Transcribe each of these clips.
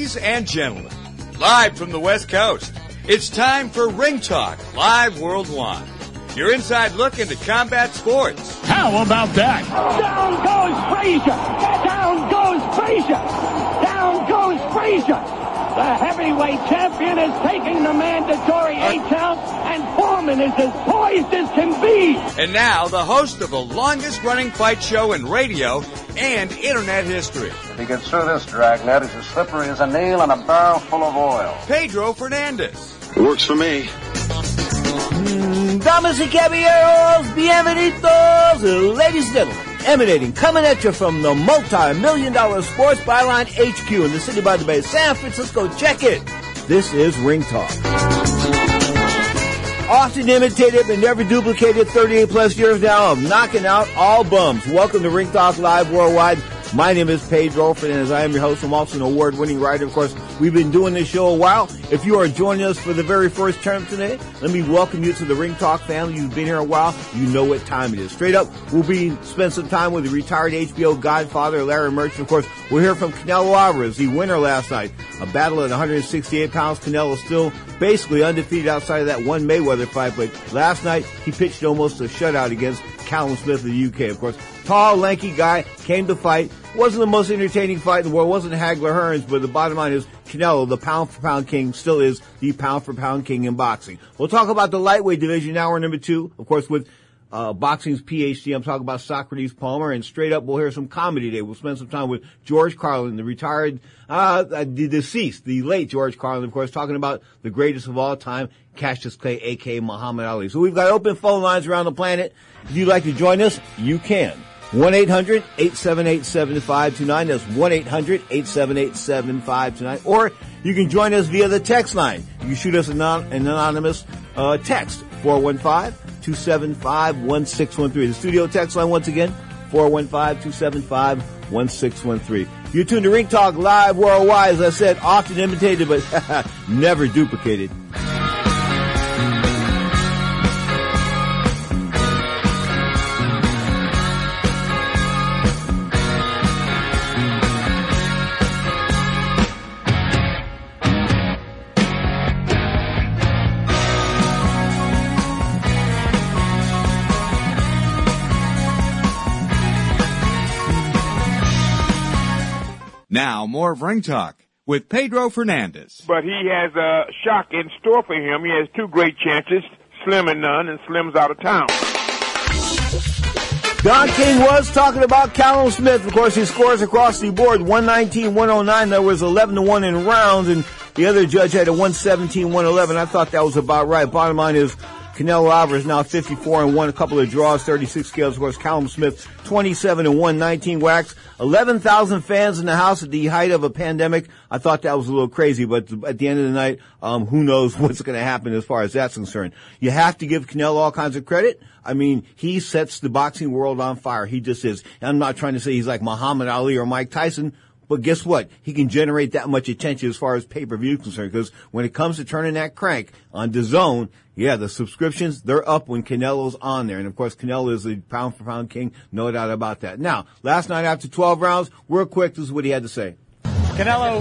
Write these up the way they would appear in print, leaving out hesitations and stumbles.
Ladies and gentlemen, live from the West Coast, it's time for Ring Talk Live Worldwide. Your inside look into combat sports. How about that? Down goes Frazier! Down goes Frazier! Down goes Frazier! The heavyweight champion is taking the mandatory 8 count, and Foreman is as poised as can be. And now, the host of the longest-running fight show in radio and internet history. If he gets through this dragnet, he's as slippery as a nail in a barrel full of oil. Pedro Fernandez. It works for me. Damas y caballeros, bienvenidos, ladies and gentlemen. Emanating, coming at you from the multi-million-dollar Sports Byline HQ in the city by the bay, San Francisco. Check it. This is Ring Talk. Often imitated but never duplicated, 38-plus years now of knocking out all bums. Welcome to Ring Talk Live Worldwide. My name is Pedro Fernandez. I am your host. I'm also an award-winning writer. Of course, we've been doing this show a while. If you are joining us for the very first time today, let me welcome you to the Ring Talk family. You've been here a while. You know what time it is. Straight up, we'll spend some time with the retired HBO Godfather, Larry Merchant. Of course, we'll hear from Canelo Alvarez, the winner last night. A battle at 168 pounds. Canelo still basically undefeated outside of that one Mayweather fight, but last night he pitched almost a shutout against Callum Smith of the UK. Of course, tall, lanky guy, came to fight. Wasn't the most entertaining fight in the world. Wasn't Hagler Hearns, but the bottom line is Canelo, the pound-for-pound king, still is the pound-for-pound king in boxing. We'll talk about the lightweight division, hour number 2, of course, with boxing's PhD. I'm talking about Socrates Palmer, and straight up we'll hear some comedy today. We'll spend some time with George Carlin, the retired, the deceased, the late George Carlin, of course, talking about the greatest of all time, Cassius Clay, a.k.a. Muhammad Ali. So we've got open phone lines around the planet. If you'd like to join us, you can. 1-800-878-7529. That's 1-800-878-7529. Or you can join us via the text line. You can shoot us an anonymous text, 415-275-1613. The studio text line, once again, 415-275-1613. You're tuned to Ring Talk Live Worldwide. As I said, often imitated, but never duplicated. Now, more of Ring Talk with Pedro Fernandez. But he has a shock in store for him. He has 2 great chances, Slim and none, and Slim's out of town. Don King was talking about Callum Smith. Of course, his scores across the board, 119-109. There was 11-1 in rounds, and the other judge had a 117-111. I thought that was about right. Bottom line is, Canelo Alvarez now 54-1, a couple of draws, 36 kills. Of course, Callum Smith 27-1, 19 whacks, 11,000 fans in the house at the height of a pandemic. I thought that was a little crazy, but at the end of the night, who knows what's going to happen as far as that's concerned. You have to give Canelo all kinds of credit. I mean, he sets the boxing world on fire. He just is. And I'm not trying to say he's like Muhammad Ali or Mike Tyson, but guess what? He can generate that much attention as far as pay-per-view is concerned, because when it comes to turning that crank on DAZN, yeah, the subscriptions, they're up when Canelo's on there. And of course, Canelo is the pound-for-pound king, no doubt about that. Now, last night after 12 rounds, real quick, this is what he had to say. Canelo,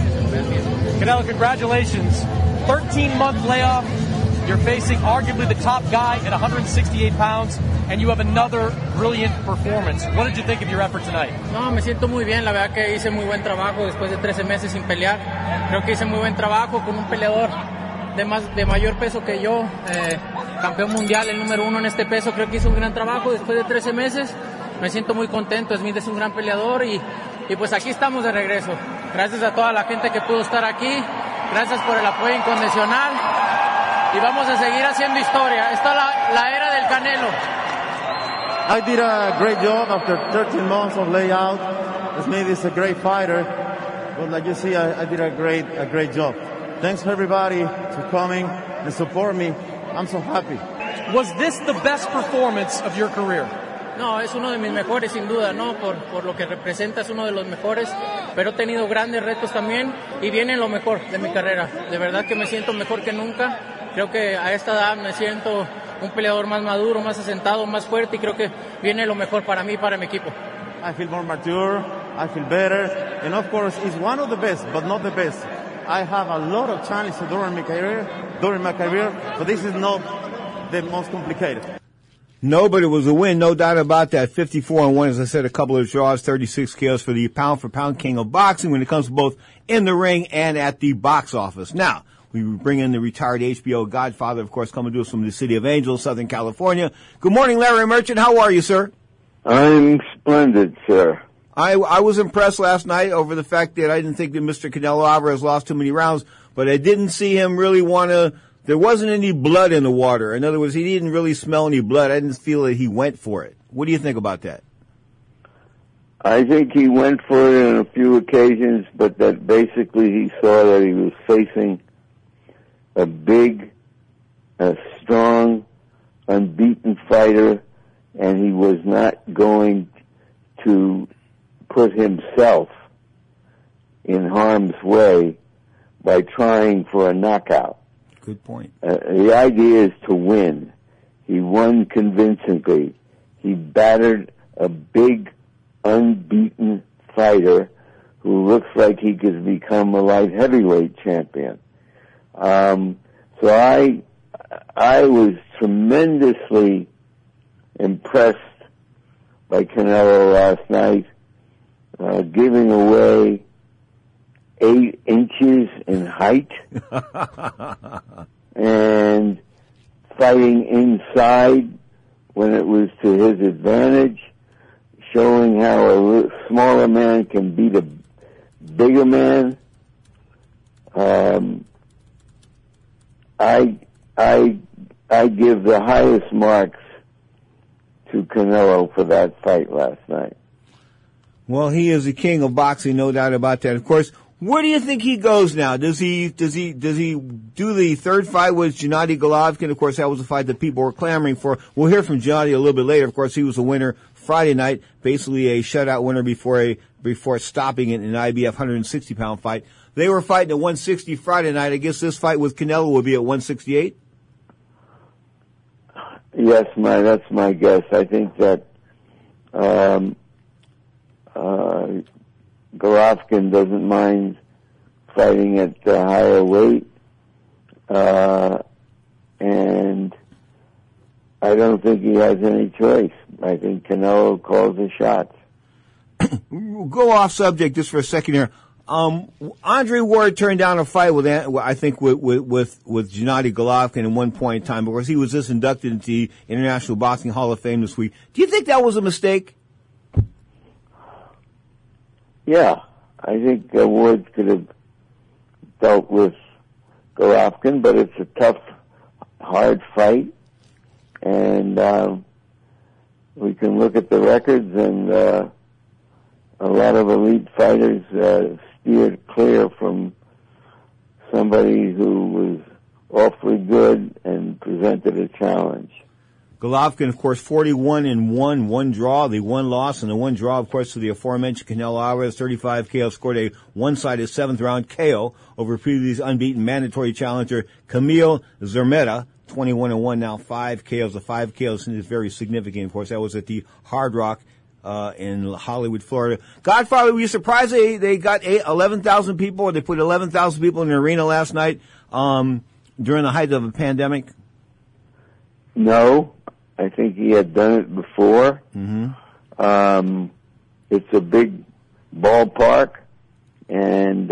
congratulations. 13-month layoff. You're facing arguably the top guy at 168 pounds, and you have another brilliant performance. What did you think of your effort tonight? No, me siento muy bien. La verdad que hice muy buen trabajo después de 13 meses sin pelear. Creo que hice muy buen trabajo con un peleador de mayor peso que yo, campeón mundial, el número 1 en este peso. Creo que hice un gran trabajo después de 13 meses. Me siento muy contento. Smith es un gran peleador y pues aquí estamos de regreso. Gracias a toda la gente que pudo estar aquí. Gracias por el apoyo incondicional. Y vamos a seguir haciendo historia. Esta es la era del Canelo. I did a great job after 13 months of layout. Smith is a great fighter, but like you see, I did a great job. Thanks for everybody for coming and support me. I'm so happy. Was this the best performance of your career? No, es uno de mis mejores sin duda, ¿no? Por lo que representa es uno de los mejores, pero he tenido grandes retos también y viene lo mejor de mi carrera. De verdad que me siento mejor que nunca. Creo que a esta edad me siento un peleador más maduro, más asentado, más fuerte y creo que viene lo mejor para mí y para mi equipo. I feel more mature, I feel better, And of course, he's one of the best, but not the best. I have a lot of challenges during my career, but this is not the most complicated. No, but it was a win, no doubt about that. 54-1, as I said, a couple of draws, 36 KOs for the pound-for-pound king of boxing when it comes to both in the ring and at the box office. Now, we bring in the retired HBO Godfather, of course, coming to us from the City of Angels, Southern California. Good morning, Larry Merchant. How are you, sir? I'm splendid, sir. I was impressed last night over the fact that I didn't think that Mr. Canelo Alvarez lost too many rounds, but I didn't see him really want to. There wasn't any blood in the water. In other words, he didn't really smell any blood. I didn't feel that he went for it. What do you think about that? I think he went for it on a few occasions, but that basically he saw that he was facing a big, strong, unbeaten fighter, and he was not going to put himself in harm's way by trying for a knockout. Good point. The idea is to win. He won convincingly. He battered a big, unbeaten fighter who looks like he could become a light heavyweight champion. So I was tremendously impressed by Canelo last night, giving away 8 inches in height and fighting inside when it was to his advantage, showing how a smaller man can beat a bigger man. I give the highest marks to Canelo for that fight last night. Well, he is the king of boxing, no doubt about that. Of course, where do you think he goes now? Does he do the third fight with Gennady Golovkin? Of course, that was a fight that people were clamoring for. We'll hear from Gennady a little bit later. Of course, he was a winner Friday night, basically a shutout winner before stopping it in an IBF 160-pound fight. They were fighting at 160 Friday night. I guess this fight with Canelo will be at 168? Yes, that's my guess. I think that Golovkin doesn't mind fighting at a higher weight, and I don't think he has any choice. I think Canelo calls the shots. We'll go off subject just for a second here. Andre Ward turned down a fight with Gennady Golovkin at one point in time because he was just inducted into the International Boxing Hall of Fame this week. Do you think that was a mistake? Yeah, I think Ward could have dealt with Golovkin, but it's a tough, hard fight, and we can look at the records, and a lot of elite fighters steered clear from somebody who was awfully good and presented a challenge. Golovkin, of course, 41-1, one draw, the one loss, and the one draw, of course, to the aforementioned Canelo Alvarez, 35 KO, scored a one-sided 7th-round KO over previous unbeaten mandatory challenger Camille Zermeta, 21-1, now 5 KOs. The 5 KOs is very significant, of course. That was at the Hard Rock in Hollywood, Florida. Godfather, were you surprised they got 11,000 people, or they put 11,000 people in the arena last night during the height of a pandemic? No, I think he had done it before. Mm-hmm. It's a big ballpark, and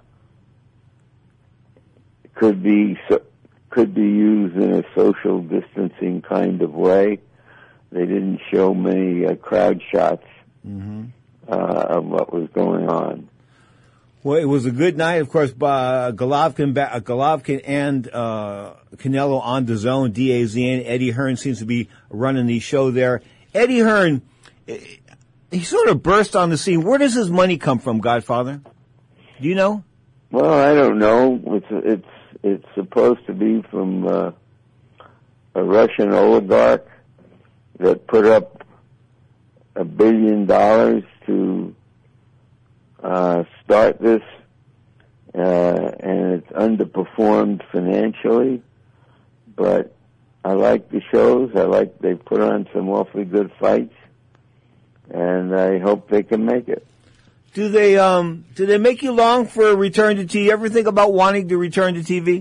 could be used in a social distancing kind of way. They didn't show many crowd shots of what was going on. Well, it was a good night, of course. Golovkin and Canelo on the zone. DAZN. Eddie Hearn seems to be running the show there. Eddie Hearn, he sort of burst on the scene. Where does his money come from, Godfather? Do you know? Well, I don't know. It's supposed to be from a Russian oligarch that put up $1 billion to start this, and it's underperformed financially. But I like the shows. They put on some awfully good fights, and I hope they can make it. Do they make you long for a return to TV? Ever think about wanting to return to TV?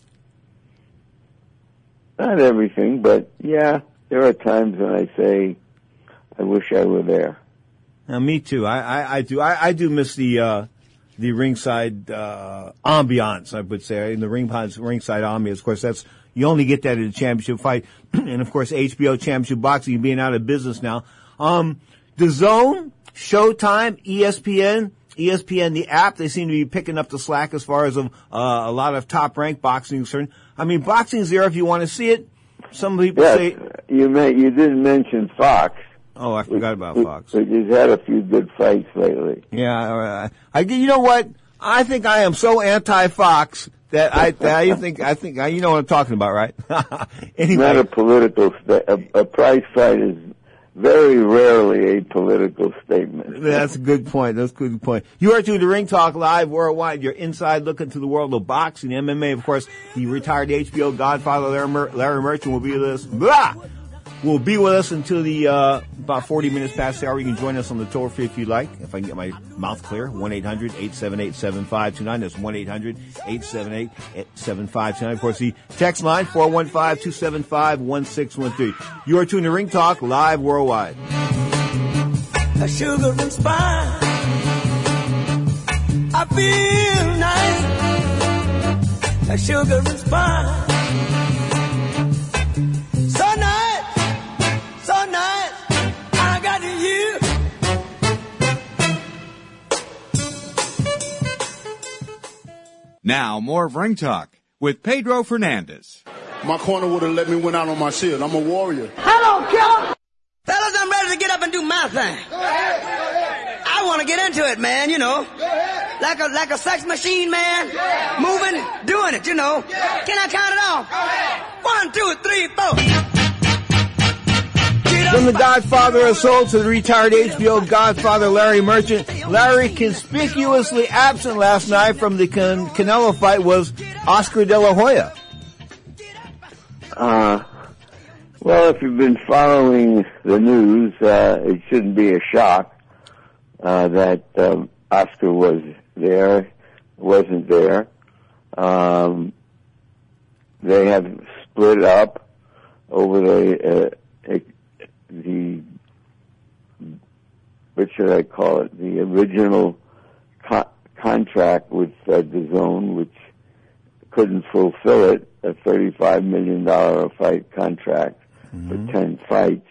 Not everything, but yeah, there are times when I say, I wish I were there. Now, me too. I do. I do miss the ringside ambiance, I would say, in the ringside ambiance. Of course, you only get that in a championship fight, and of course, HBO Championship Boxing being out of business now. The Zone, Showtime, ESPN, the app, they seem to be picking up the slack as far as a lot of top-ranked boxing is concerned. I mean, boxing's there if you want to see it. Some people say you didn't mention Fox. Oh, I forgot about Fox. But you've had a few good fights lately. Yeah, you know what? I think I am so anti-Fox that I think you know what I'm talking about, right? Anyway. Not a political a prize fight is very rarely a political statement. That's a good point. You are tuned to Ring Talk Live Worldwide. Your inside look into the world of boxing, MMA. Of course, the retired HBO Godfather Larry Merchant will be with us. Will be with us until the about 40 minutes past the hour. You can join us on the toll free if you like. If I can get my mouth clear, 1-800-878-7529. That's 1-800-878-7529. Of course, the text line 415-275-1613. You are tuned to Ring Talk Live Worldwide. A sugar and spice. I feel nice. A sugar and spice. Now, more of Ring Talk with Pedro Fernandez. My corner would have let me win out on my shield. I'm a warrior. Hello, killer! Fellas, I'm ready to get up and do my thing. Go ahead. I want to get into it, man, you know. Go ahead. Like a sex machine, man. Yeah. Moving, doing it, you know. Yeah. Can I count it off? Go ahead. 1, 2, 3, 4. From the Godfather of Soul to the retired HBO Godfather Larry Merchant, Larry conspicuously absent last night from the Canelo fight was Oscar De La Hoya. Well, if you've been following the news, it shouldn't be a shock that Oscar wasn't there. They have split up over the what should I call it? The original contract with DAZN, which couldn't fulfill it, a $35 million fight contract for 10 fights.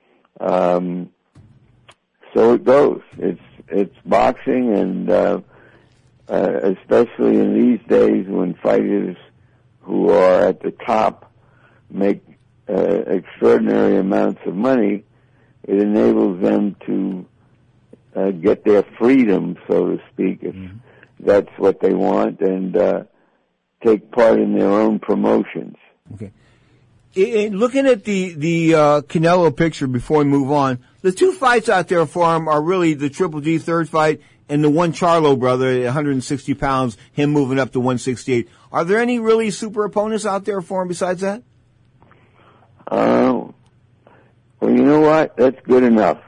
So it goes. It's boxing, and especially in these days when fighters who are at the top make extraordinary amounts of money, it enables them to get their freedom, so to speak, if that's what they want, and take part in their own promotions. Okay. Looking at the Canelo picture before we move on, the two fights out there for him are really the Triple G third fight and the one Charlo brother, 160 pounds, him moving up to 168. Are there any really super opponents out there for him besides that? Well, you know what? That's good enough.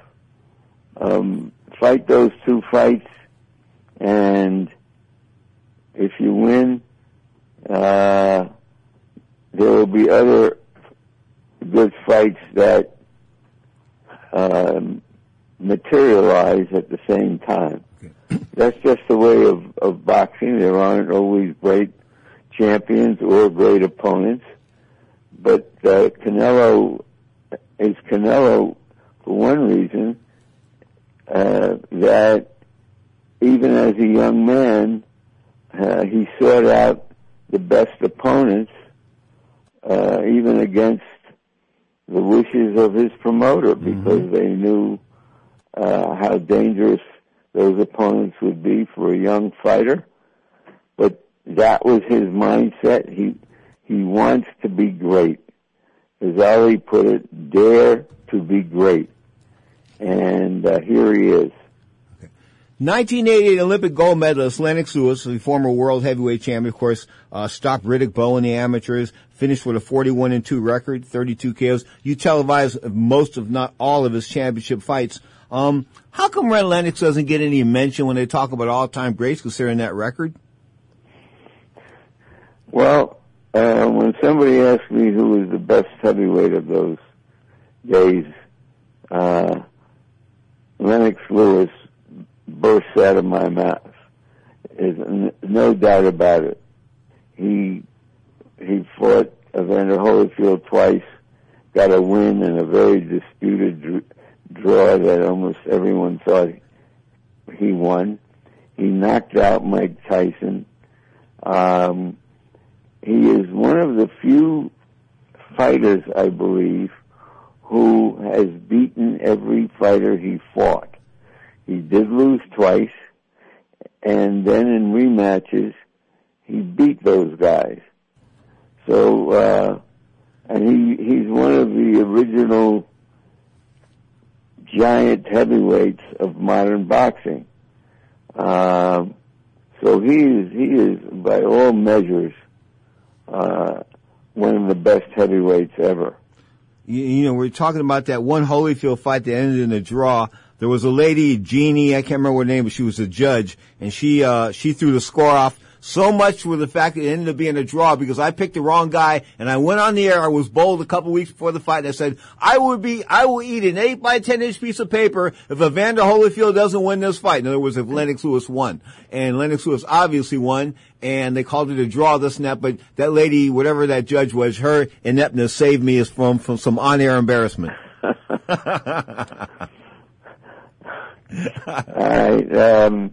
Fight those two fights, and if you win, there will be other good fights that materialize at the same time. That's just the way of boxing. There aren't always great champions or great opponents. But Canelo is Canelo for one reason, that even as a young man, he sought out the best opponents, even against the wishes of his promoter, because they knew how dangerous those opponents would be for a young fighter. But that was his mindset. He wants to be great. As Ali put it, dare to be great. And here he is. 1988 Olympic gold medalist Lennox Lewis, the former world heavyweight champion, of course, stopped Riddick Bowe in the amateurs, finished with a 41-2 record, 32 KOs. You televised most, if not all, of his championship fights. How come Ren Lennox doesn't get any mention when they talk about all-time greats considering that record? Well, when somebody asks me who was the best heavyweight of those days, Lennox Lewis bursts out of my mouth. There's no doubt about it. He fought Evander Holyfield twice, got a win in a very disputed draw that almost everyone thought he won. He knocked out Mike Tyson. He is one of the few fighters, I believe, who has beaten every fighter he fought. He did lose twice, and then in rematches, he beat those guys. So, and he's one of the original giant heavyweights of modern boxing. So he is by all measures, one of the best heavyweights ever. You know, we're talking about that one Holyfield fight that ended in a draw. There was a lady, Jeannie, I can't remember her name, but she was a judge, and she threw the score off so much with the fact that it ended up being a draw because I picked the wrong guy, and I went on the air. I was bold a couple weeks before the fight, and I said, I will eat an 8 by 10 inch piece of paper if Evander Holyfield doesn't win this fight. In other words, if Lennox Lewis won. And Lennox Lewis obviously won, and they called it a draw, this and that, but that lady, whatever that judge was, her ineptness saved me from some on-air embarrassment. All right,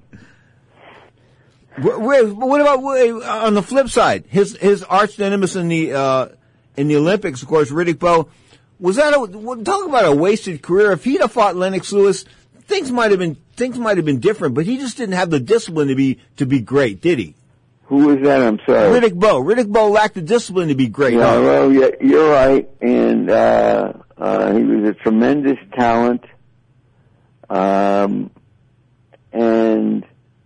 what about on the flip side? His arch nemesis in the Olympics, of course, Riddick Bowe. Was that talk about a wasted career? If he'd have fought Lennox Lewis, things might have been different. But he just didn't have the discipline to be great, did he? Who was that? I'm sorry. Riddick Bowe. Riddick Bowe lacked the discipline to be great. Yeah, huh? well, yeah, you're right, and he was a tremendous talent. And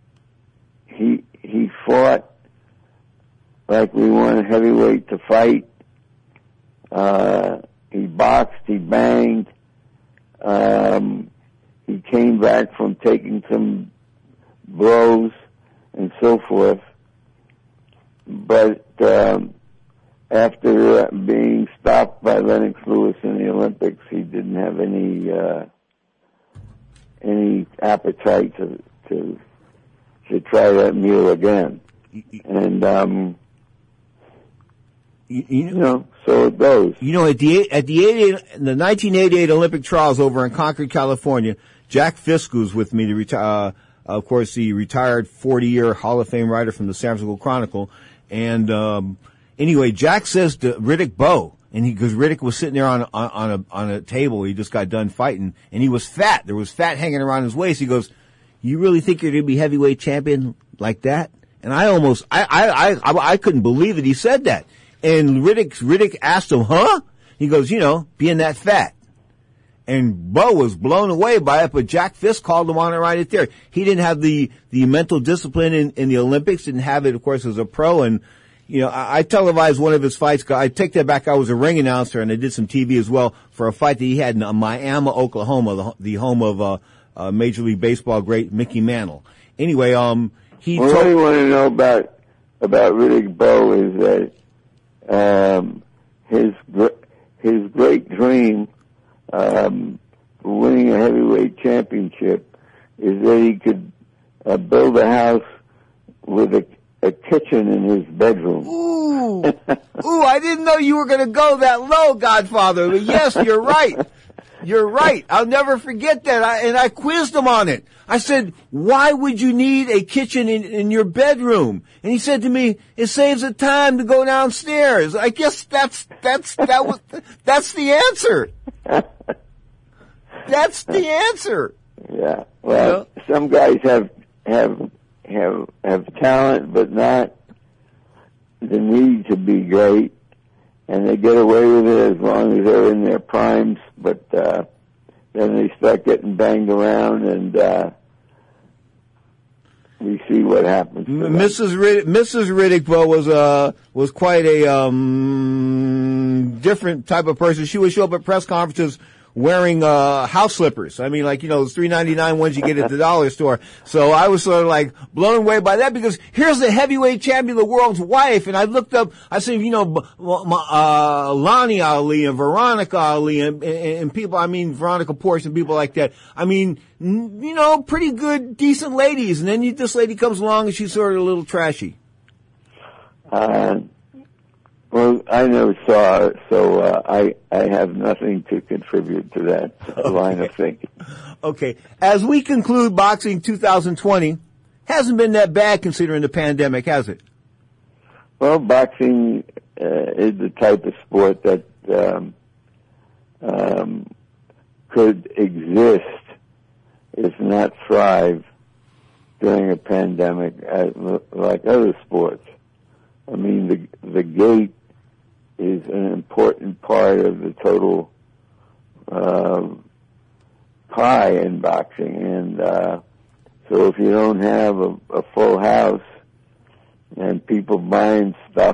he fought like we want a heavyweight to fight. He boxed, he banged. He came back from taking some blows and so forth. But after being stopped by Lennox Lewis in the Olympics, he didn't have any appetite to try that meal again. And you know, so it goes. You know, at the 1988 Olympic trials over in Concord, California, Jack Fisk was with me, of course, the retired 40-year Hall of Fame writer from the San Francisco Chronicle. And anyway, Jack says to Riddick Bowe, and because Riddick was sitting there on a table, he just got done fighting, and he was fat. There was fat hanging around his waist. He goes, "You really think you're going to be heavyweight champion like that?" And I couldn't believe that he said that. And Riddick asked him, "Huh?" He goes, "You know, being that fat." And Bowe was blown away by it, but Jack Fisk called him on it right there. He didn't have the mental discipline in the Olympics, didn't have it, of course, as a pro. And, you know, I televised one of his fights. I take that back. I was a ring announcer, and I did some TV as well for a fight that he had in Miami, Oklahoma, the home of Major League Baseball great Mickey Mantle. Anyway, what I want to know about Riddick Bowe is that his great dream for winning a heavyweight championship is that he could build a house with a kitchen in his bedroom. Ooh, I didn't know you were going to go that low, Godfather. But yes, you're right. You're right. I'll never forget that. I quizzed him on it. I said, "Why would you need a kitchen in your bedroom?" And he said to me, "It saves the time to go downstairs." I guess that's the answer. That's the answer. Yeah. Well, some guys have talent, but not the need to be great, and they get away with it as long as they're in their primes. But then they start getting banged around, and we see what happens. Mrs. Riddick, was quite a different type of person. She would show up at press conferences wearing house slippers. I mean, like, those $3.99 ones you get at the dollar store. So I was sort of like blown away by that, because here's the heavyweight champion of the world's wife, and I looked up, I said, Lonnie Ali and Veronica Ali and people, I mean, Veronica Porsche and people like that. I mean, pretty good, decent ladies, and then this lady comes along and she's sort of a little trashy. Well, I never saw her, so I have nothing to contribute to that line of thinking. Okay. As we conclude boxing 2020, hasn't been that bad considering the pandemic, has it? Well, boxing is the type of sport that could exist, if not thrive, during a pandemic, like other sports. I mean, the gate is an important part of the total pie in boxing, and so if you don't have a full house and people buying stuff,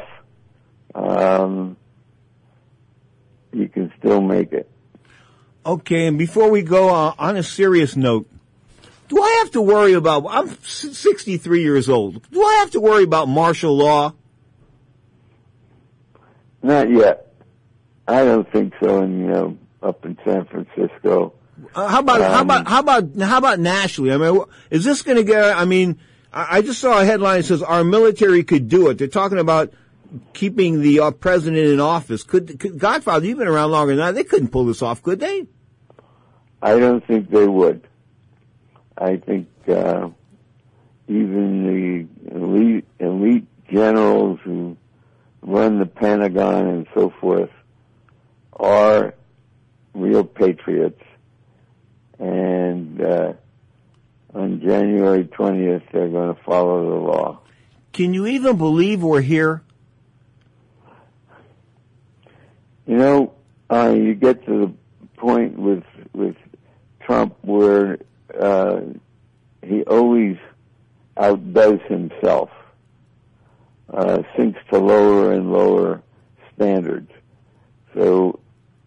you can still make it. Okay, and before we go on a serious note, do I have to worry about, I'm 63 years old, do I have to worry about martial law? Not yet. I don't think so. Up in San Francisco. How about nationally? I mean, is this going to get? I mean, I just saw a headline that says our military could do it. They're talking about keeping the president in office. Could Godfather? You've been around longer than that. They couldn't pull this off, could they? I don't think they would. I think even the elite generals who run the Pentagon and so forth are real patriots, and on January 20th they're going to follow the law. Can you even believe we're here? You get to the point with Trump where he always outdoes himself. Sinks to lower and lower standards. So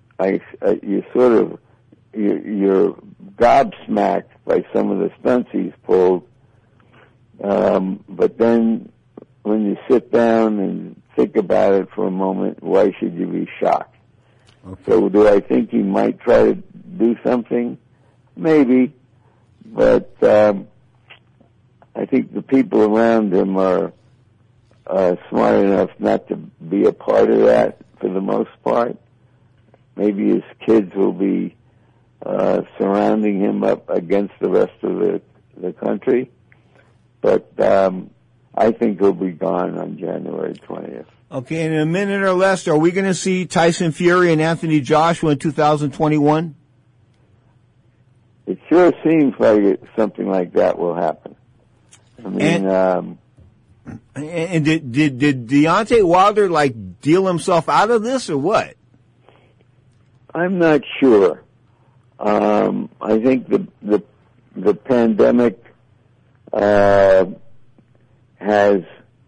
you're gobsmacked by some of the stunts he's pulled, but then when you sit down and think about it for a moment, why should you be shocked? Okay. So do I think he might try to do something? Maybe, but I think the people around him are smart enough not to be a part of that for the most part. Maybe his kids will be surrounding him up against the rest of the country. But I think he'll be gone on January 20th. Okay, in a minute or less, are we going to see Tyson Fury and Anthony Joshua in 2021? It sure seems like something like that will happen. I mean, and did Deontay Wilder deal himself out of this or what? I'm not sure. I think the pandemic has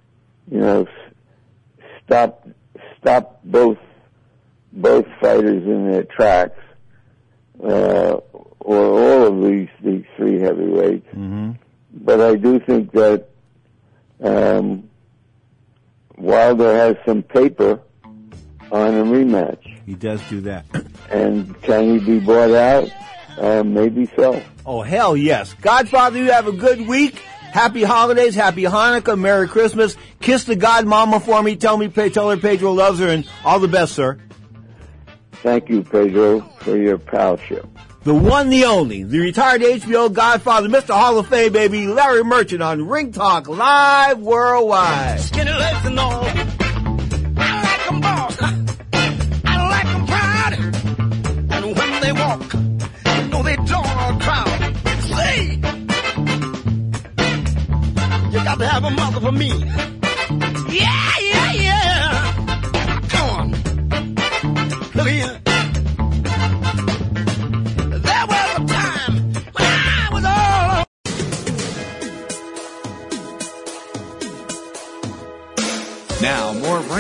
stopped both fighters in their tracks, or all of these three heavyweights. Mm-hmm. But I do think that Wilder has some paper on a rematch. He does do that. And can he be bought out? Maybe so. Oh, hell yes. Godfather, you have a good week. Happy holidays, happy Hanukkah, Merry Christmas. Kiss the Godmama for me. Tell her Pedro loves her, and all the best, sir. Thank you, Pedro, for your palship. The one, the only, the retired HBO Godfather, Mr. Hall of Fame, baby, Larry Merchant on Ring Talk Live Worldwide. Skinny legs and all. I like them boss. I like them proud. And when they walk, you know they draw a crowd. Say, you got to have a mother for me. Yeah, yeah, yeah. Come on. Look here.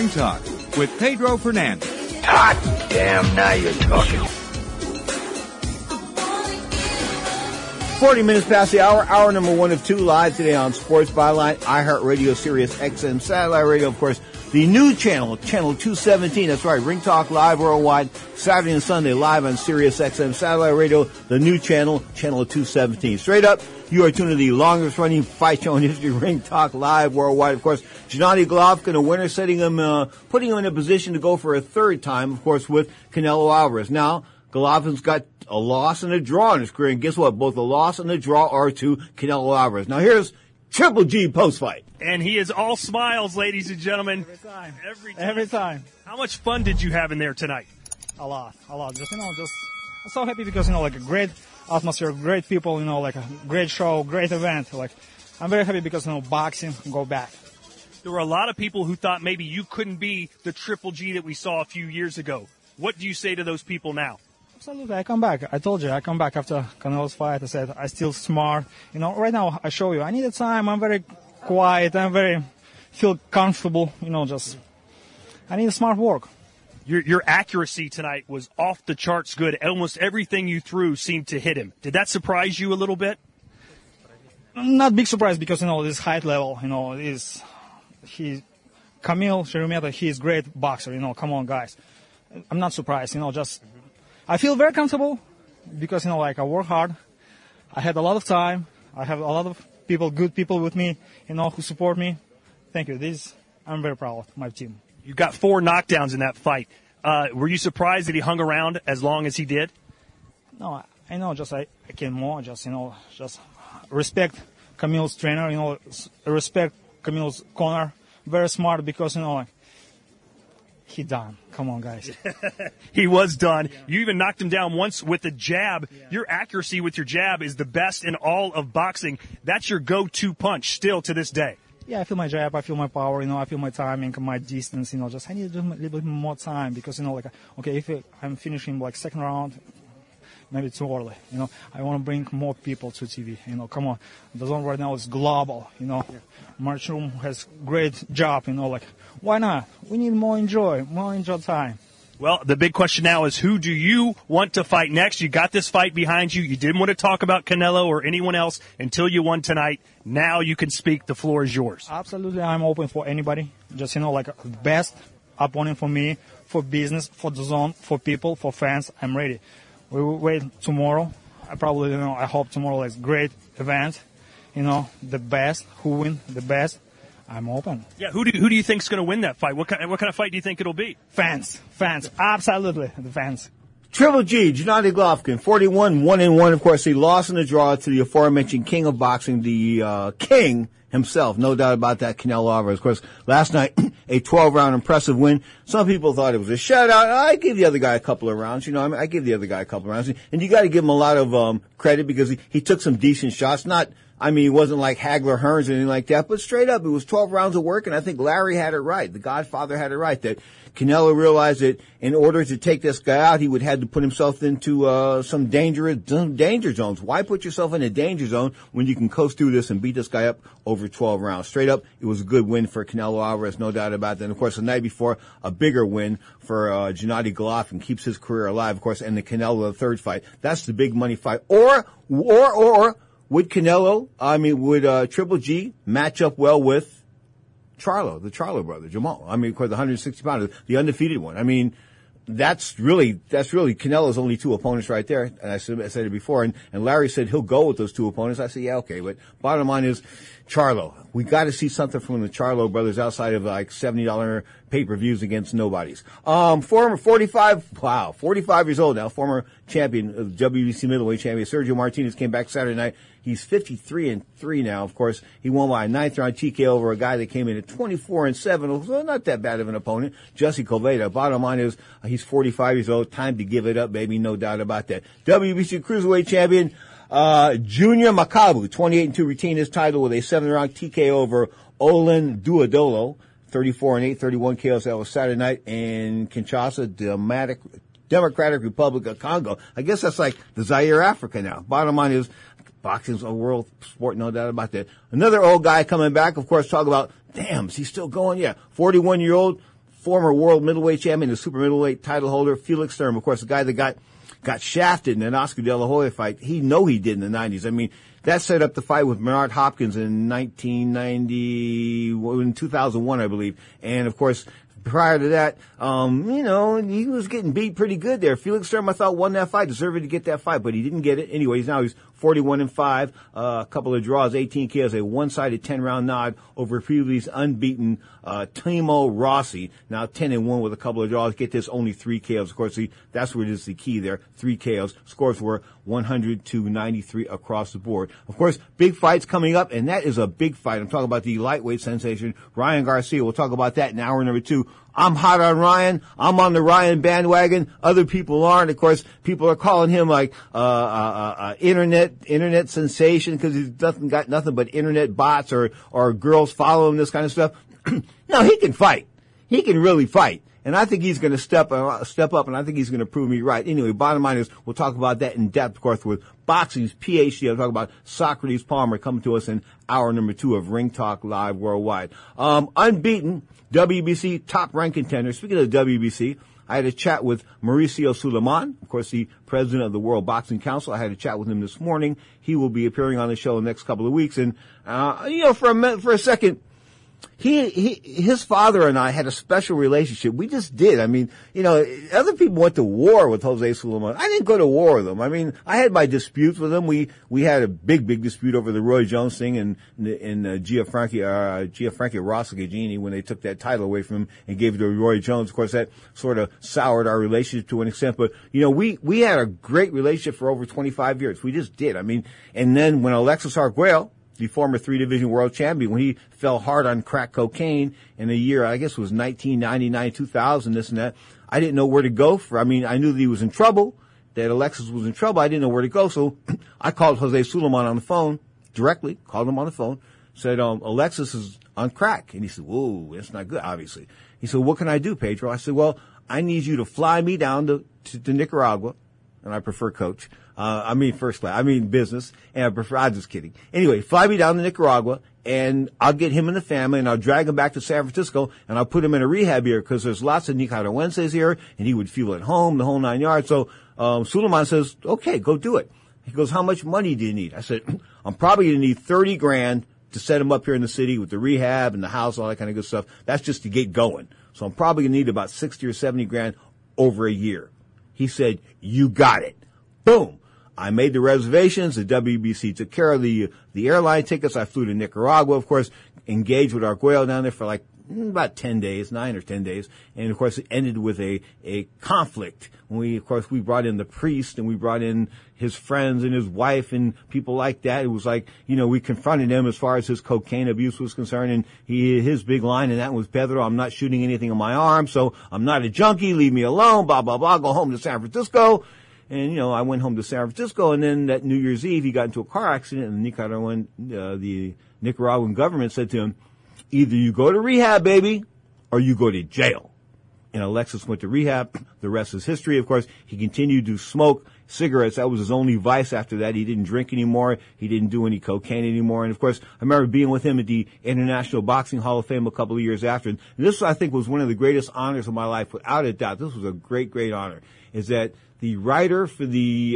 Ring Talk with Pedro Fernandez. Hot damn, now you're talking. 40 minutes past the hour, hour number 1 of 2, live today on Sports Byline, iHeartRadio, Sirius XM Satellite Radio, of course, the new channel, channel 217, that's right, Ring Talk Live Worldwide, Saturday and Sunday live on Sirius XM Satellite Radio, the new channel, channel 217. Straight up, you are tuned to the longest running fight show in history, Ring Talk Live Worldwide. Of course, Gennady Golovkin, a winner, putting him in a position to go for a third time, of course, with Canelo Alvarez. Now, Golovkin's got a loss and a draw in his career, and guess what? Both a loss and a draw are to Canelo Alvarez. Now here's Triple G post-fight. And he is all smiles, ladies and gentlemen. Every time. How much fun did you have in there tonight? A lot. Just, I'm so happy because, like a great atmosphere, great people, like a great show, great event. Like, I'm very happy because, boxing go back. There were a lot of people who thought maybe you couldn't be the Triple G that we saw a few years ago. What do you say to those people now? Absolutely, I come back. I told you, I come back after Canelo's fight. I said, I still smart. Right now, I show you, I need time. I'm very quiet. Feel comfortable. I need smart work. Your accuracy tonight was off the charts good. Almost everything you threw seemed to hit him. Did that surprise you a little bit? Not big surprise because, this height level, Kamil Sheremeta, he's a great boxer, come on, guys. I'm not surprised, I feel very comfortable because, I work hard. I had a lot of time. I have a lot of people, good people with me, who support me. Thank you. I'm very proud of my team. You got 4 knockdowns in that fight. Were you surprised that he hung around as long as he did? No, I know. I can more. Just respect Camille's trainer. Respect Camille's corner. Very smart because he done. Come on, guys. He was done. You even knocked him down once with a jab. Yeah. Your accuracy with your jab is the best in all of boxing. That's your go-to punch still to this day. Yeah, I feel my jab. I feel my power. I feel my timing, my distance. I need to do a little bit more time because if I'm finishing second round, maybe too early. I want to bring more people to TV. Come on, the zone right now is global. Matchroom has great job. Why not? We need more enjoy time. Well, the big question now is who do you want to fight next? You got this fight behind you. You didn't want to talk about Canelo or anyone else until you won tonight. Now you can speak. The floor is yours. Absolutely, I'm open for anybody. Just best opponent for me, for business, for the zone, for people, for fans. I'm ready. We will wait tomorrow. I hope tomorrow is great event. The best, who win the best. I'm open. Yeah, who do you think is going to win that fight? What kind of fight do you think it'll be? Fans, absolutely, the fans. Triple G, Gennady Golovkin, 41-1-1. Of course, he lost in the draw to the aforementioned king of boxing, the king himself, no doubt about that, Canelo Alvarez. Of course, last night, a 12-round impressive win. Some people thought it was a shutout. I give the other guy a couple of rounds. I give the other guy a couple of rounds. And you got to give him a lot of credit because he took some decent shots. It wasn't like Hagler Hearns or anything like that, but straight up, it was 12 rounds of work, and I think Larry had it right. The Godfather had it right, that Canelo realized that in order to take this guy out, he would have to put himself into some danger zones. Why put yourself in a danger zone when you can coast through this and beat this guy up over 12 rounds? Straight up, it was a good win for Canelo Alvarez, no doubt about that. And, of course, the night before, a bigger win for Gennady Golovkin, keeps his career alive, of course, and the Canelo, the third fight. That's the big money fight. Or would Triple G match up well with the Charlo brother, Jamal? Of course, the 160 pounder, the undefeated one. That's really Canelo's only 2 opponents right there. And I said it before, and Larry said he'll go with those 2 opponents. I said, yeah, okay. But bottom line is, Charlo. We got to see something from the Charlo brothers outside of $70 pay-per-views against nobodies. 45 years old now, former champion of WBC middleweight champion Sergio Martinez came back Saturday night. He's 53-3 now. Of course, he won by a 9th round TKO over a guy that came in at 24-7. So not that bad of an opponent. Jesse Coveda. Bottom line is, he's 45 years old. Time to give it up, baby. No doubt about that. WBC cruiserweight champion, Junior Makabu, 28-2, retained his title with a 7th round TKO over Olin Duodolo. 34-8, 31 KOs. That was Saturday night in Kinshasa, Democratic Republic of Congo. I guess that's like the Zaire, Africa now. Bottom line is, boxing's a world sport, no doubt about that. Another old guy coming back, of course, talk about, damn, is he still going? Yeah, 41-year-old, former world middleweight champion, the super middleweight title holder, Felix Sturm. Of course, the guy that got shafted in an Oscar De La Hoya fight. He did in the 90s. I mean, that set up the fight with Bernard Hopkins in 2001, I believe. And of course, prior to that, he was getting beat pretty good there. Felix Sturm, I thought, won that fight, deserved to get that fight, but he didn't get it. Anyway, he's 41-5, a couple of draws, 18 KOs, a one-sided 10-round nod over previously unbeaten Timo Rossi. Now 10-1 with a couple of draws. Get this, only 3 KOs. Of course, that's where it is the key there. 3 KOs. Scores were 100-93 across the board. Of course, big fights coming up, and that is a big fight. I'm talking about the lightweight sensation, Ryan Garcia. We'll talk about that in hour number 2. I'm hot on Ryan. I'm on the Ryan bandwagon. Other people aren't. Of course, people are calling him like internet sensation because he's got nothing but internet bots or girls follow him, this kind of stuff. No, he can fight. He can really fight. And I think he's going to step up, and I think he's going to prove me right. Anyway, bottom line is we'll talk about that in depth, of course, with Boxing's PhD. I'm talking about Socrates Palmer coming to us in hour number 2 of Ring Talk Live Worldwide. Unbeaten WBC top-ranked contender. Speaking of the WBC, I had a chat with Mauricio Sulaiman, of course, the president of the World Boxing Council. I had a chat with him this morning. He will be appearing on the show in the next couple of weeks. And, for a second, his father and I had a special relationship. We just did. I mean, other people went to war with Jose Sulaiman. I didn't go to war with him. I mean, I had my disputes with him. We had a big dispute over the Roy Jones thing and Gianfranco Rossagini when they took that title away from him and gave it to Roy Jones. Of course, that sort of soured our relationship to an extent. But, we had a great relationship for over 25 years. We just did. I mean, and then when Alexis Arguello, the former 3-division world champion, when he fell hard on crack cocaine in the year, I guess it was 1999, 2000, this and that, I didn't know where to go I knew that he was in trouble, that Alexis was in trouble. I didn't know where to go. So I called Jose Sulaiman on the phone directly, called him on the phone, said, Alexis is on crack. And he said, whoa, that's not good, obviously. He said, what can I do, Pedro? I said, well, I need you to fly me down to Nicaragua. And I prefer coach. First class. Business. And I'm just kidding. Anyway, fly me down to Nicaragua and I'll get him and the family and I'll drag him back to San Francisco and I'll put him in a rehab here because there's lots of Nicaraguenses here and he would feel at home, the whole 9 yards. So, Sulaiman says, okay, go do it. He goes, how much money do you need? I said, I'm probably going to need $30,000 to set him up here in the city with the rehab and the house, all that kind of good stuff. That's just to get going. So I'm probably going to need about $60,000 or $70,000 over a year. He said, you got it. Boom. I made the reservations. The WBC took care of the airline tickets. I flew to Nicaragua, of course, engaged with Arguello down there for like about 10 days, 9 or 10 days. And of course, it ended with a conflict. We brought in the priest and we brought in his friends and his wife and people like that. It was like, we confronted him as far as his cocaine abuse was concerned. And his big line, and that was, Pedro, I'm not shooting anything on my arm. So I'm not a junkie. Leave me alone. Blah, blah, blah. Go home to San Francisco. And, I went home to San Francisco, and then that New Year's Eve, he got into a car accident, and the Nicaraguan government said to him, either you go to rehab, baby, or you go to jail. And Alexis went to rehab. The rest is history. Of course, he continued to smoke cigarettes. That was his only vice after that. He didn't drink anymore. He didn't do any cocaine anymore. And, of course, I remember being with him at the International Boxing Hall of Fame a couple of years after. And this, I think, was one of the greatest honors of my life, without a doubt. This was a great, great honor, is that the writer for the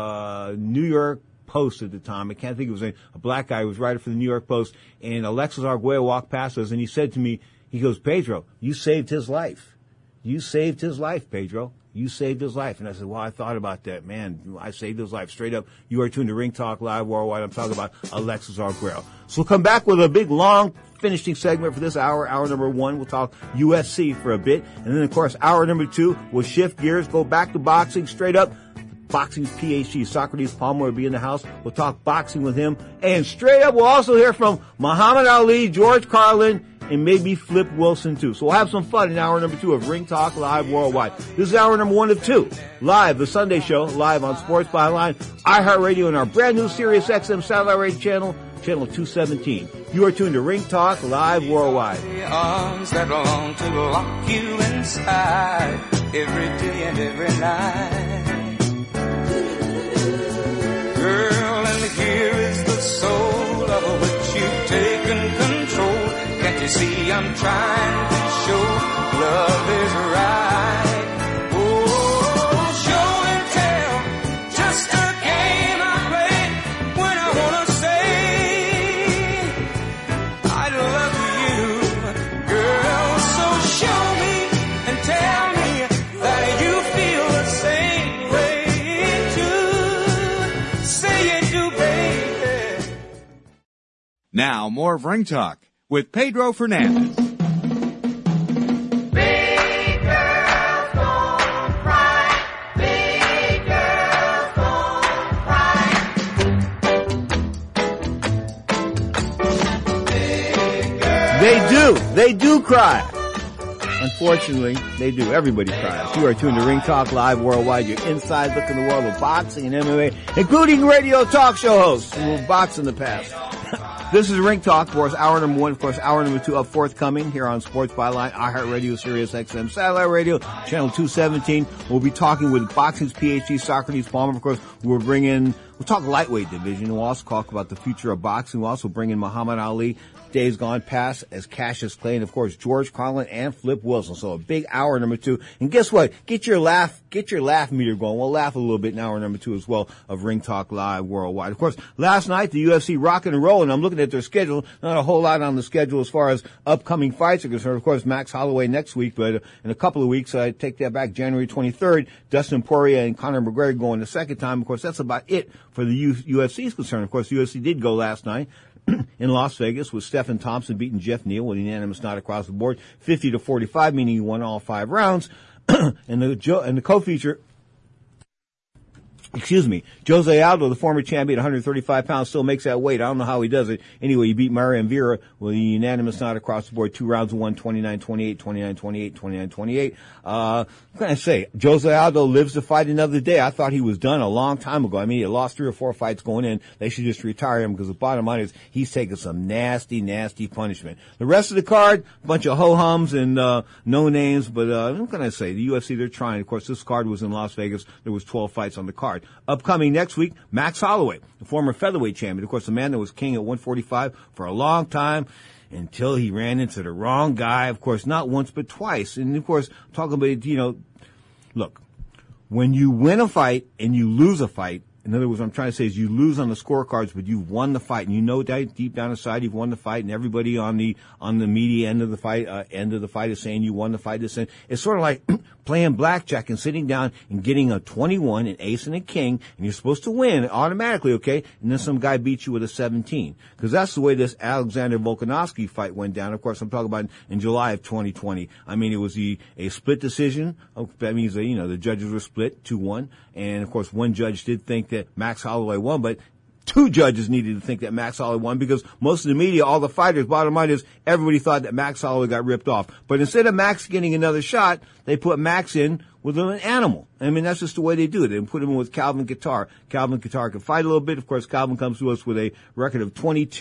New York Post at the time, I can't think it was a black guy who was writer for the New York Post, and Alexis Arguello walked past us, and he said to me, he goes, Pedro, you saved his life. You saved his life, Pedro. You saved his life. And I said, well, I thought about that. Man, I saved his life. Straight up, you are tuned to Ring Talk Live Worldwide. I'm talking about Alexis Arguello. So we'll come back with a big, long finishing segment for this hour. Hour number 1, we'll talk UFC for a bit. And then, of course, hour number 2, we'll shift gears, go back to boxing straight up. Boxing's PhD, Socrates Palmer, will be in the house. We'll talk boxing with him. And straight up, we'll also hear from Muhammad Ali, George Carlin, and maybe Flip Wilson, too. So we'll have some fun in hour number 2 of Ring Talk Live Worldwide. This is hour number 1 of 2. Live, the Sunday show, live on Sports Byline, iHeartRadio, and our brand new Sirius XM satellite radio channel, channel 217. You are tuned to Ring Talk Live Worldwide. Arms that long to lock you inside every day and every night. Girl, and here is the soul of which you've taken control. Can't you see I'm trying to show love Now, more of Ring Talk with Pedro Fernandez. They do cry. Unfortunately, they do. Everybody cries. You are tuned to Ring Talk Live Worldwide. Your inside look in the world of boxing and MMA, including radio talk show hosts who have boxed in the past. This is Ring Talk, of course, hour number 1, of course, hour number 2 up forthcoming here on Sports Byline, iHeartRadio, Sirius XM, Satellite Radio, Channel 217. We'll be talking with boxing's PhD, Socrates Palmer, of course, we'll talk lightweight division. We'll also talk about the future of boxing. We'll also bring in Muhammad Ali, days gone past, as Cassius Clay, and of course George Conlon and Flip Wilson. So a big hour number 2. And guess what? Get your laugh meter going. We'll laugh a little bit in hour number 2 as well of Ring Talk Live Worldwide. Of course, last night the UFC rocking and rolling. I'm looking at their schedule. Not a whole lot on the schedule as far as upcoming fights are concerned. Of course, Max Holloway next week, but in a couple of weeks, I take that back, January 23rd, Dustin Poirier and Conor McGregor going the second time. Of course, that's about it for the UFC is concerned. Of course, the UFC did go last night in Las Vegas with Stephen Thompson beating Jeff Neal with a unanimous nod across the board, 50-45, meaning he won all 5 rounds. and the co-feature, Jose Aldo, the former champion, 135 pounds, still makes that weight. I don't know how he does it. Anyway, he beat Marion Vera with a unanimous nod across the board, 2 rounds of 1, 29-28, 29-28, 29-28. What can I say? Jose Aldo lives to fight another day. I thought he was done a long time ago. I mean, he had lost 3 or 4 fights going in. They should just retire him because the bottom line is he's taking some nasty, nasty punishment. The rest of the card, a bunch of ho-hums and no names, but what can I say? The UFC, they're trying. Of course, this card was in Las Vegas. There was 12 fights on the card. Upcoming next week, Max Holloway, the former featherweight champion. Of course, the man that was king at 145 for a long time until he ran into the wrong guy. Of course, not once but twice. And of course, talking about, look, when you win a fight and you lose a fight, in other words, what I'm trying to say is you lose on the scorecards, but you've won the fight, and you know that deep down inside you've won the fight, and everybody on the media end of the fight is saying you won the fight. It's sort of like playing blackjack and sitting down and getting a 21, an ace and a king, and you're supposed to win automatically, okay? And then some guy beats you with a 17. Because that's the way this Alexander Volkanovski fight went down. Of course, I'm talking about in July of 2020. I mean, it was a split decision. That means that, the judges were split 2-1. And of course, one judge did think that Max Holloway won, but 2 judges needed to think that Max Holloway won because most of the media, all the fighters, bottom line is everybody thought that Max Holloway got ripped off. But instead of Max getting another shot, they put Max in with an animal. I mean, that's just the way they do it. They put him in with Calvin Kattar. Calvin Kattar can fight a little bit. Of course, Calvin comes to us with a record of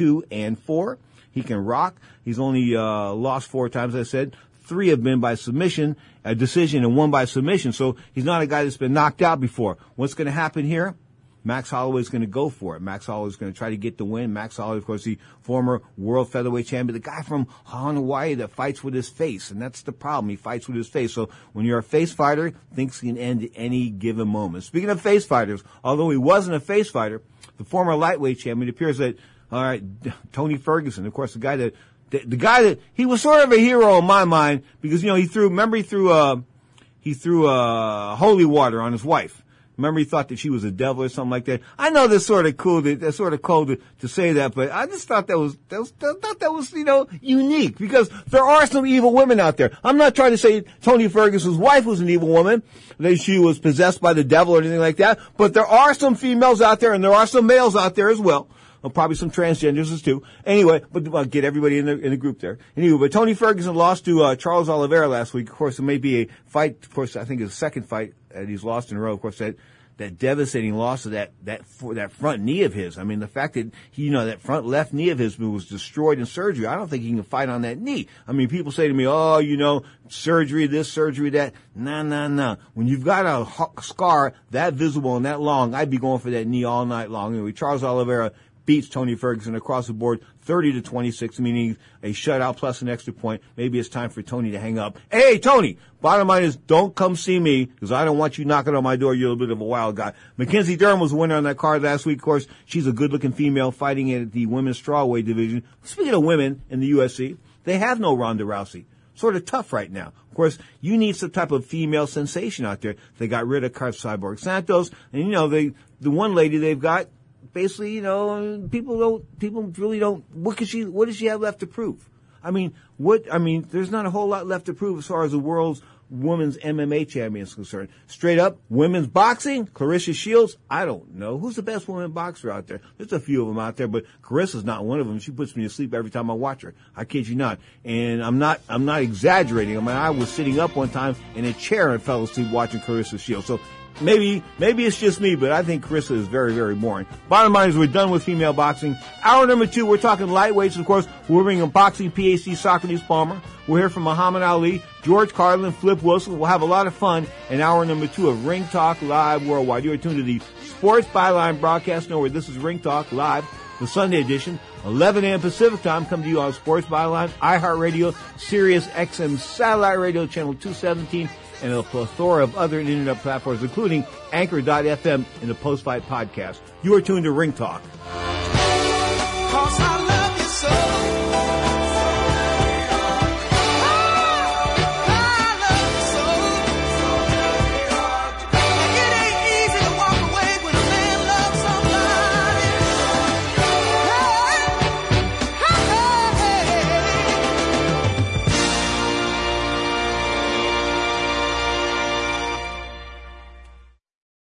22-4. He can rock. He's only lost 4 times, as I said. 3 have been by submission, a decision, and 1 by submission. So he's not a guy that's been knocked out before. What's going to happen here? Max Holloway is going to go for it. Max Holloway is going to try to get the win. Max Holloway, of course, the former world featherweight champion, the guy from Hawaii that fights with his face, and that's the problem. He fights with his face. So when you're a face fighter, things can end at any given moment. Speaking of face fighters, although he wasn't a face fighter, the former lightweight champion, it appears that, all right, Tony Ferguson, of course, the guy that he was sort of a hero in my mind because, he threw holy water on his wife. Remember, he thought that she was a devil or something like that. I know that's sort of cool. That's sort of cold to say that, but I just thought that was unique because there are some evil women out there. I'm not trying to say Tony Ferguson's wife was an evil woman, that she was possessed by the devil or anything like that. But there are some females out there, and there are some males out there as well. Probably some transgenders too. Anyway, but I'll get everybody in the group there. Anyway, but Tony Ferguson lost to Charles Oliveira last week. Of course, it may be a fight. Of course, I think it's the second fight that he's lost in a row. Of course, that devastating loss of that front knee of his. I mean, the fact that that front left knee of his was destroyed in surgery. I don't think he can fight on that knee. I mean, people say to me, surgery this, surgery that. Nah. When you've got a scar that visible and that long, I'd be going for that knee all night long. Anyway, Charles Oliveira beats Tony Ferguson across the board, 30-26, meaning a shutout plus an extra point. Maybe it's time for Tony to hang up. Hey, Tony, bottom line is don't come see me because I don't want you knocking on my door. You're a bit of a wild guy. Mackenzie Dern was the winner on that card last week. Of course, she's a good-looking female fighting at the women's strawweight division. Speaking of women in the UFC, they have no Ronda Rousey. Sort of tough right now. Of course, you need some type of female sensation out there. They got rid of Cyborg Santos, and the one lady they've got, basically, people really don't, what does she have left to prove? There's not a whole lot left to prove as far as the world's women's MMA champion is concerned. Straight up, women's boxing, Clarissa Shields, I don't know. Who's the best woman boxer out there? There's a few of them out there, but Carissa's not one of them. She puts me to sleep every time I watch her. I kid you not. And I'm not exaggerating. I was sitting up one time in a chair and fell asleep watching Clarissa Shields. So maybe it's just me, but I think Carissa is very, very boring. Bottom line is we're done with female boxing. Hour number 2, we're talking lightweights, of course. We're bringing boxing PhD Socrates Palmer. We'll hear from Muhammad Ali, George Carlin, Flip Wilson. We'll have a lot of fun in hour number 2 of Ring Talk Live Worldwide. You are tuned to the Sports Byline Broadcast Network. This is Ring Talk Live, the Sunday edition, 11 a.m. Pacific Time. Come to you on Sports Byline, iHeartRadio, Sirius XM Satellite Radio, Channel 217, and a plethora of other internet platforms, including Anchor.fm and the Post-Fight Podcast. You are tuned to Ring Talk. 'Cause I